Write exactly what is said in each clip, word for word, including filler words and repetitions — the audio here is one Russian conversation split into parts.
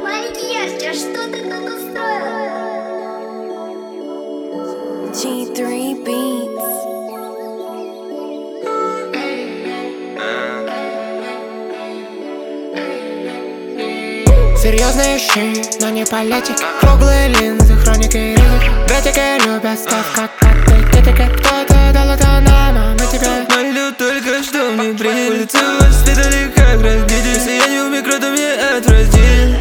Макияж, а что ты тут устроила? джи три Beats. Серьезные щи, но не политики. Круглые линзы, хроники и ризы. Братики любят став, как коты, китики. Кто-то дал это нам, а мы тебе. Молю только, что мне приняли. Улицы воспитали как родители. Если я не в микро, то мне отвратили.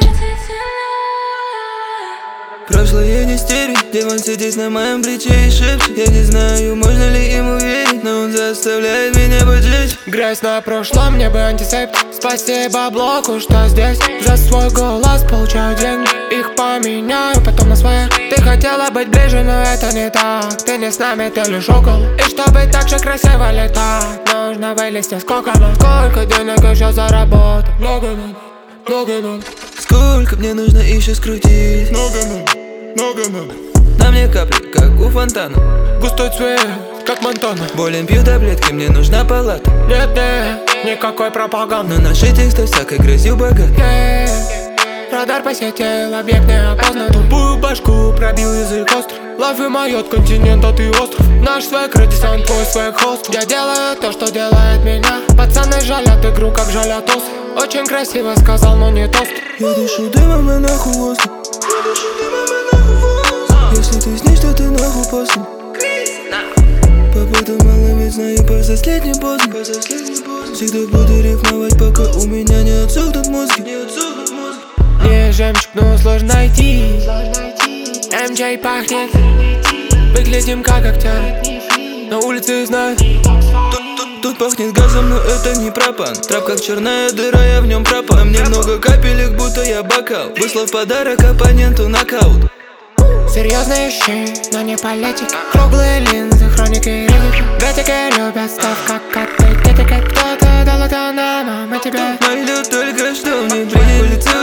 Прошлое не стереть, демон сидит на моем плече и шепчет. Я не знаю, можно ли ему верить, но он заставляет меня поджечь. Грязь на прошлом, мне бы антисептик. Спасибо блоку, что здесь. За свой голос получаю деньги. Их поменяю потом на своих. Ты хотела быть ближе, но это не так. Ты не с нами, ты лишь около. И чтобы так же красиво летать, нужно вылезти с кокона. Сколько денег еще заработать? Много надо, много надо. Сколько мне нужно еще скрутить? Много надо, много надо. На мне капли, как у фонтана. Густой цвет, как Монтана. Болен пью таблетки, мне нужна палата. Нет, нет, никакой пропаганды. Но наши тексты всякой грязью богат. Нет, радар посетил, объект не опознан. Тупую башку пробил язык острый. Лайф и майот, континент, а ты остров. Наш свек, радисан, твой свек, хост. Я делаю то, что делает меня. Пацаны жалят игру, как жалят осы. Очень красиво сказал, но не тост. Я дышу дымом и нахуй воздух. Если ты с ней, что ты нахуй после. Попаду мало, ведь знаю, по последней поздно. Всегда буду рифмовать, пока у меня не отсохнут мозги. Не жемчуг, но сложно найти. эм джей пахнет. Выглядим как актер. На улице знают. Тут, тут пахнет газом, но это не пропан. Трап как черная дыра, я в нем пропан. Мне много капелек, будто я бокал. Выслал в подарок оппоненту нокаут. Серьезные щи, но не политики. Круглые линзы, хроники и ризы. Братики любят став, как коты, китики. Кто-то дал это нам, а мы тебе. Молю только, что мне приняли. Улицы